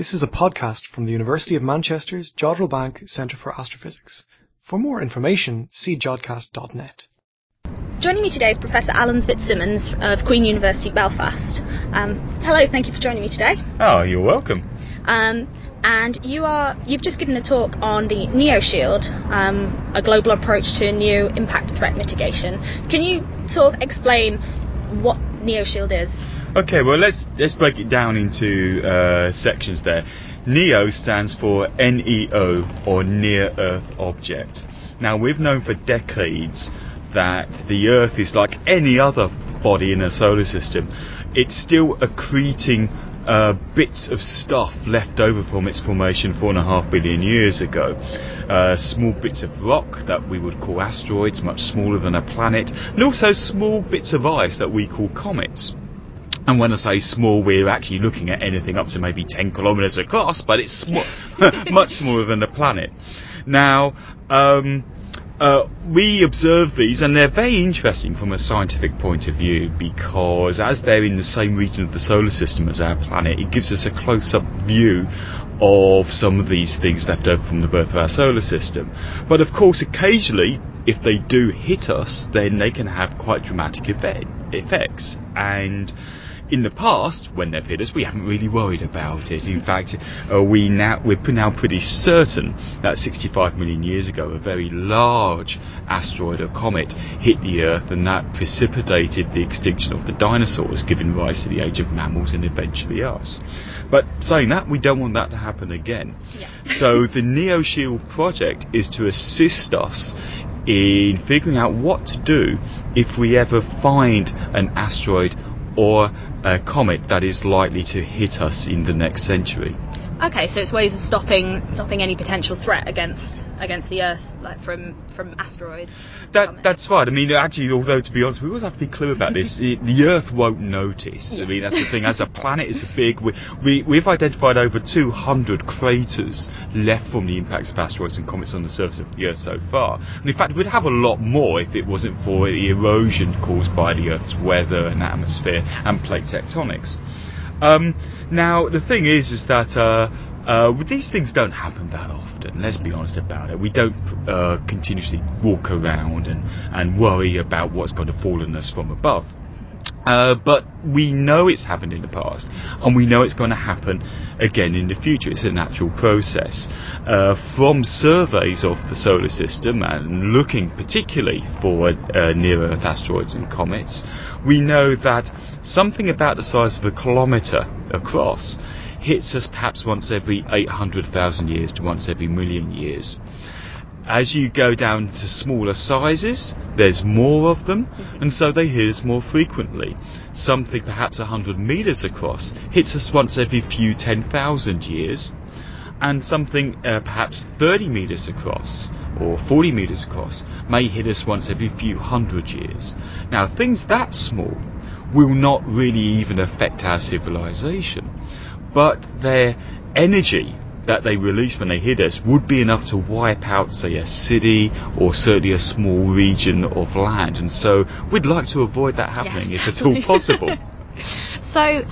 This is a podcast from the University of Manchester's Jodrell Bank Centre for Astrophysics. For more information, see jodcast.net. Joining me today is Professor Alan Fitzsimmons of Queen University Belfast. Hello, thank you for joining me today. Oh, you're welcome. And you've just given a talk on the NEOShield, a global approach to new impact threat mitigation. Can you sort of explain what NEOShield is? Okay, well let's break it down into sections there. NEO stands for NEO, or Near Earth Object. Now, we've known for decades that the Earth is like any other body in a solar system. It's still accreting bits of stuff left over from its formation 4.5 billion years ago. Small bits of rock that we would call asteroids, much smaller than a planet, and also small bits of ice that we call comets. And when I say small, we're actually looking at anything up to maybe 10 kilometres across, but it's much smaller than a planet. Now, we observe these, and they're very interesting from a scientific point of view, because as they're in the same region of the solar system as our planet, it gives us a close-up view of some of these things left over from the birth of our solar system. But of course, occasionally, if they do hit us, then they can have quite dramatic effects. And in the past, when they've hit us, we haven't really worried about it. In fact, we're now pretty certain that 65 million years ago, a very large asteroid or comet hit the Earth, and that precipitated the extinction of the dinosaurs, giving rise to the age of mammals and eventually us. But saying that, we don't want that to happen again. Yeah. So the NEOShield project is to assist us in figuring out what to do if we ever find an asteroid or a comet that is likely to hit us in the next century. Okay, so it's ways of stopping any potential threat against the Earth, like from asteroids. That's right. I mean, actually, although to be honest, we always have to be clear about this. The Earth won't notice. Yeah. I mean, that's the thing. As a planet, it's big. We've identified over 200 craters left from the impacts of asteroids and comets on the surface of the Earth so far. And in fact, we'd have a lot more if it wasn't for the erosion caused by the Earth's weather and atmosphere and plate tectonics. Now, the thing is that these things don't happen that often. Let's be honest about it. We don't continuously walk around and worry about what's going to fall on us from above. But we know it's happened in the past, and we know it's going to happen again in the future. It's a natural process. From surveys of the solar system and looking particularly for near-Earth asteroids and comets, we know that something about the size of a kilometre across hits us perhaps once every 800,000 years to once every million years. As you go down to smaller sizes, there's more of them, and so they hit us more frequently. Something perhaps 100 metres across hits us once every few 10,000 years, and something perhaps 30 metres across or 40 metres across may hit us once every few hundred years. Now, things that small will not really even affect our civilization, but their energy that they release when they hit us would be enough to wipe out, say, a city or certainly a small region of land, and so we'd like to avoid that happening if at all possible. So,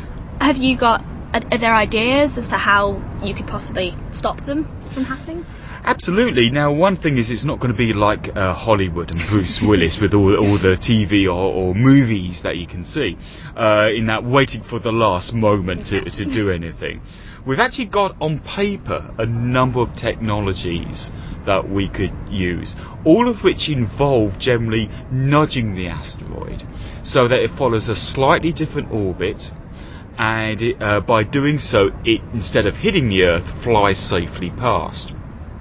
are there ideas as to how you could possibly stop them from happening? Absolutely. Now, one thing is, it's not going to be like Hollywood and Bruce Willis with all the TV or movies that you can see in that waiting for the last moment to do anything. We've actually got on paper a number of technologies that we could use, all of which involve generally nudging the asteroid so that it follows a slightly different orbit, and by doing so, it, instead of hitting the Earth, flies safely past.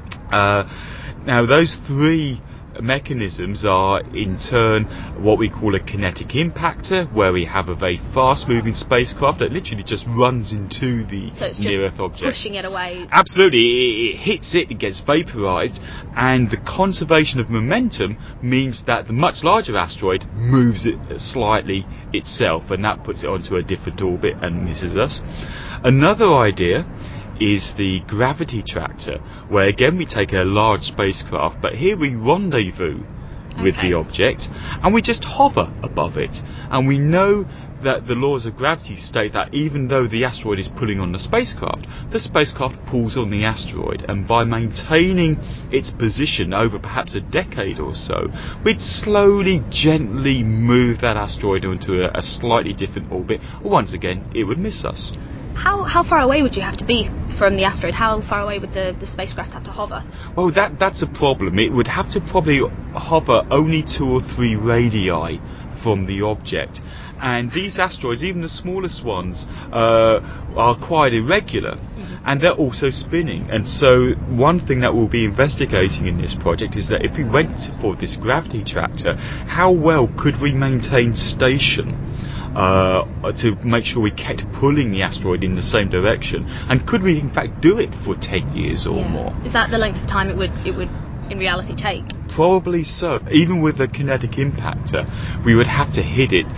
Now, those three mechanisms are in turn what we call a kinetic impactor, where we have a very fast moving spacecraft that literally just runs into the near-Earth object. Pushing it away. Absolutely, it hits it gets vaporized, and the conservation of momentum means that the much larger asteroid moves it slightly itself, and that puts it onto a different orbit and misses us. Another idea is the gravity tractor, where again we take a large spacecraft, but here we rendezvous with the object and we just hover above it, and we know that the laws of gravity state that even though the asteroid is pulling on the spacecraft pulls on the asteroid, and by maintaining its position over perhaps a decade or so, we'd slowly, gently move that asteroid into a slightly different orbit. Once again, it would miss us. How far away would you have to be from the asteroid? How far away would the spacecraft have to hover? Well, that's a problem. It would have to probably hover only 2 or 3 radii from the object. And these asteroids, even the smallest ones, are quite irregular, and they're also spinning. And so one thing that we'll be investigating in this project is that if we went for this gravity tractor, how well could we maintain station to make sure we kept pulling the asteroid in the same direction, and could we in fact do it for 10 years or more? Is that the length of time it would in reality take? Probably so. Even with a kinetic impactor, we would have to hit it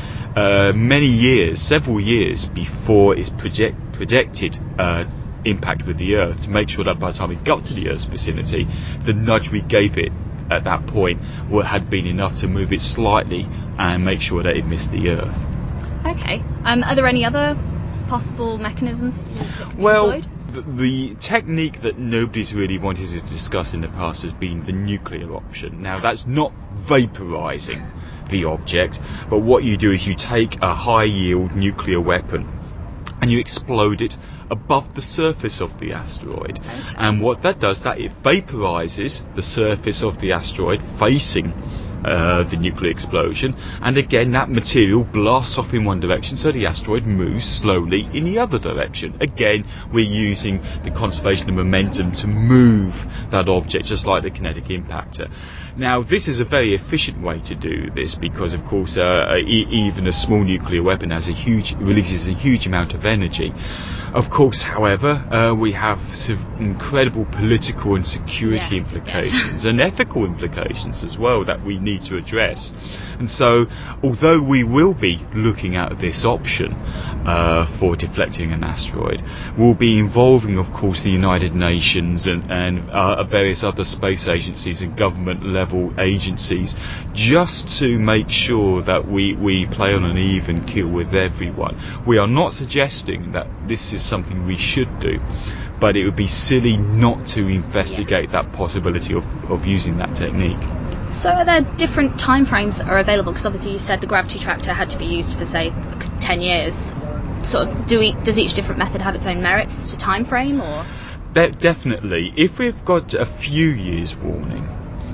several years before its projected impact with the Earth, to make sure that by the time we got to the Earth's vicinity, the nudge we gave it at that point had been enough to move it slightly and make sure that it missed the Earth. Okay. Are there any other possible mechanisms that could be employed? The technique that nobody's really wanted to discuss in the past has been the nuclear option. Now, that's not vaporizing the object, but what you do is you take a high-yield nuclear weapon and you explode it above the surface of the asteroid. Okay. And what that does, that it vaporizes the surface of the asteroid facing the nuclear explosion, and again that material blasts off in one direction, so the asteroid moves slowly in the other direction. Again, we're using the conservation of momentum to move that object, just like the kinetic impactor. Now, this is a very efficient way to do this because, of course, even a small nuclear weapon releases a huge amount of energy. Of course, however, we have some incredible political and security implications and ethical implications as well that we need to address. And so, although we will be looking at this option for deflecting an asteroid, we'll be involving, of course, the United Nations and various other space agencies and government-level agencies, just to make sure that we play on an even keel with everyone. We are not suggesting that this is something we should do, but it would be silly not to investigate that possibility of using that technique. So are there different timeframes that are available? Because obviously you said the gravity tractor had to be used for, say, 10 years. Sort of, does each different method have its own merits to time frame, or? Definitely. If we've got a few years warning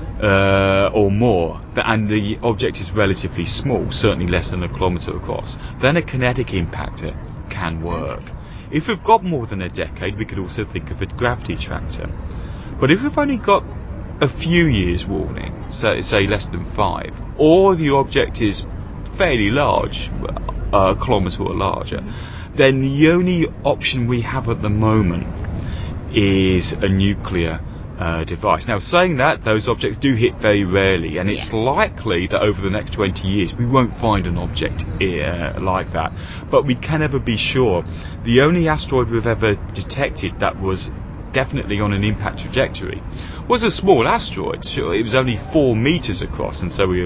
or more, and the object is relatively small, certainly less than 1 kilometre across, then a kinetic impactor can work. If we've got more than a decade, we could also think of a gravity tractor. But if we've only got a few years warning, say less than 5, or the object is fairly large, 1 kilometre or larger, then the only option we have at the moment is a nuclear device. Now, saying that, those objects do hit very rarely, and it's likely that over the next 20 years we won't find an object like that. But we can never be sure. The only asteroid we've ever detected that was definitely on an impact trajectory was a small asteroid. Sure, it was only 4 meters across, and so we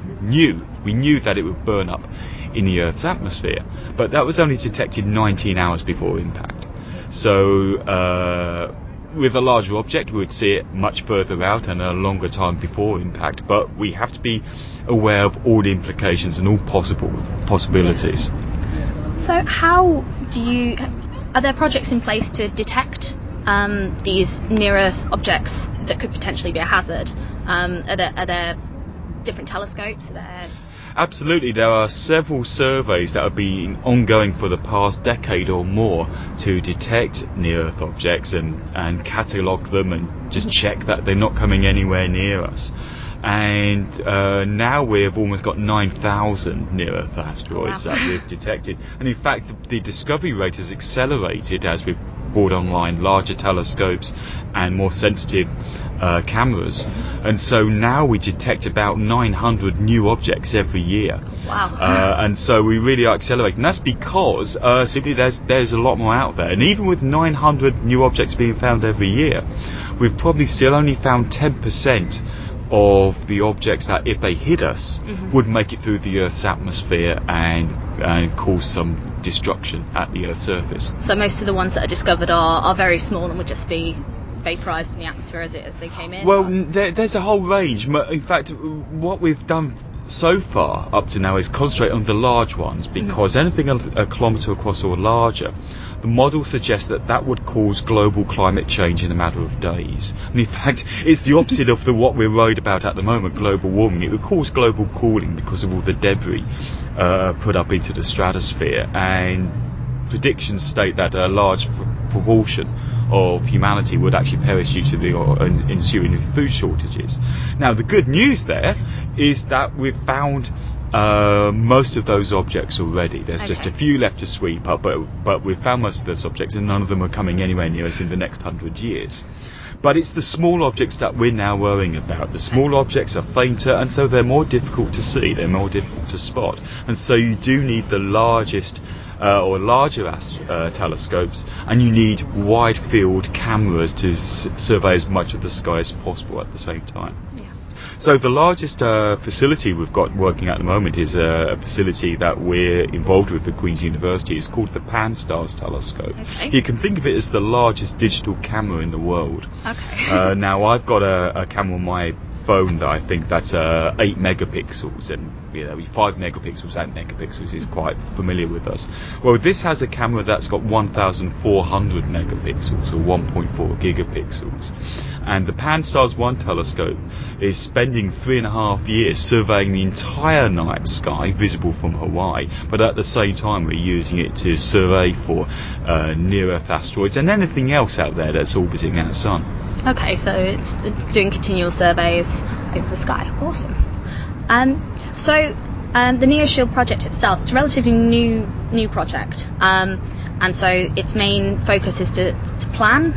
knew that it would burn up in the Earth's atmosphere. But that was only detected 19 hours before impact. So with a larger object, we would see it much further out and a longer time before impact, but we have to be aware of all the implications and all possibilities. So are there projects in place to detect these near-Earth objects that could potentially be a hazard? Are there different telescopes? Absolutely, there are several surveys that have been ongoing for the past decade or more to detect near-Earth objects and catalogue them and just check that they're not coming anywhere near us. And now we've almost got 9,000 near-Earth asteroids that we've detected. And in fact, the discovery rate has accelerated as we've brought online larger telescopes and more sensitive cameras. And so now we detect about 900 new objects every year. Wow. And so we really are accelerating. And that's because simply there's a lot more out there. And even with 900 new objects being found every year, we've probably still only found 10% of the objects that, if they hit us, would make it through the Earth's atmosphere and cause some destruction at the Earth's surface. So most of the ones that are discovered are very small and would just be vaporised in the atmosphere as they came in? Well, there's a whole range. In fact, what we've done so far up to now is concentrate on the large ones, because anything a kilometre across or larger, the model suggests that would cause global climate change in a matter of days. And in fact, it's the opposite of what we're worried about at the moment, global warming. It would cause global cooling because of all the debris put up into the stratosphere, and predictions state that a large proportion of humanity would actually perish due to the ensuing food shortages. Now, the good news there is that we've found most of those objects already. There's just a few left to sweep up, but we've found most of those objects, and none of them are coming anywhere near us in the next 100 years. But it's the small objects that we're now worrying about. The small objects are fainter, and so they're more difficult to see, they're more difficult to spot, and so you do need the largest or larger telescopes, and you need wide field cameras to survey as much of the sky as possible at the same time. So the largest facility we've got working at the moment is a facility that we're involved with at Queen's University. It's called the Pan-STARRS telescope. You can think of it as the largest digital camera in the world. Now, I've got a camera on my phone that I think that's 8 megapixels, and 5 megapixels, 8 megapixels is quite familiar with us. Well, this has a camera that's got 1,400 megapixels or 1.4 gigapixels, and the Pan-STARRS 1 telescope is spending 3.5 years surveying the entire night sky visible from Hawaii, but at the same time we're using it to survey for near-Earth asteroids and anything else out there that's orbiting our sun. Okay, so it's doing continual surveys over the sky. Awesome. So the NeoShield project itself, it's a relatively new project, and so its main focus is to plan.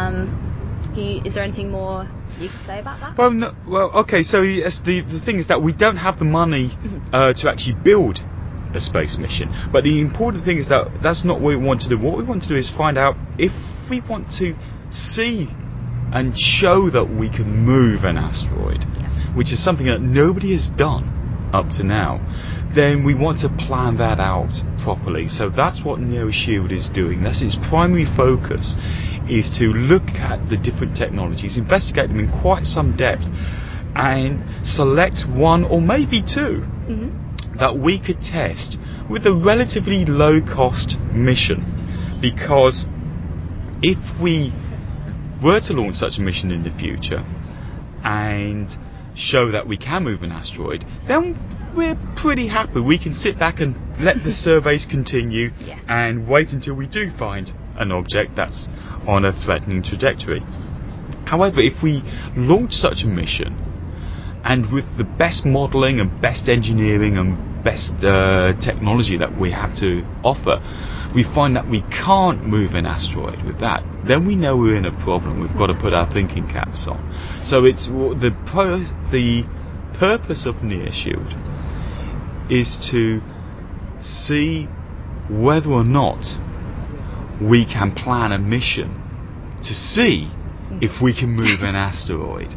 Is there anything more you could say about that? Okay, so yes, the thing is that we don't have the money to actually build a space mission, but the important thing is that that's not what we want to do. What we want to do is find out if we want to see and show that we can move an asteroid, which is something that nobody has done up to now, then we want to plan that out properly. So that's what NeoShield is doing. That's its primary focus, is to look at the different technologies, investigate them in quite some depth, and select one or maybe two that we could test with a relatively low-cost mission. Because if we were to launch such a mission in the future and show that we can move an asteroid, then we're pretty happy. We can sit back and let the surveys continue and wait until we do find an object that's on a threatening trajectory. However, if we launch such a mission, and with the best modelling and best engineering and best technology that we have to offer, we find that we can't move an asteroid with that, then we know we're in a problem. We've got to put our thinking caps on. So it's the purpose of NeoShield is to see whether or not we can plan a mission to see if we can move an asteroid.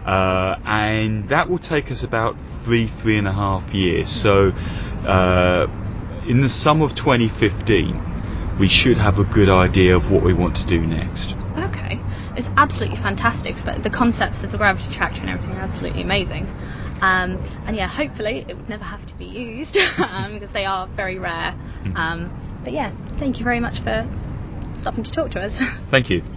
And that will take us about 3.5 years. So in the summer of 2015, we should have a good idea of what we want to do next. Okay, it's absolutely fantastic. But the concepts of the gravity tractor and everything are absolutely amazing. And yeah, hopefully it would never have to be used because they are very rare. But yeah, thank you very much for stopping to talk to us. Thank you.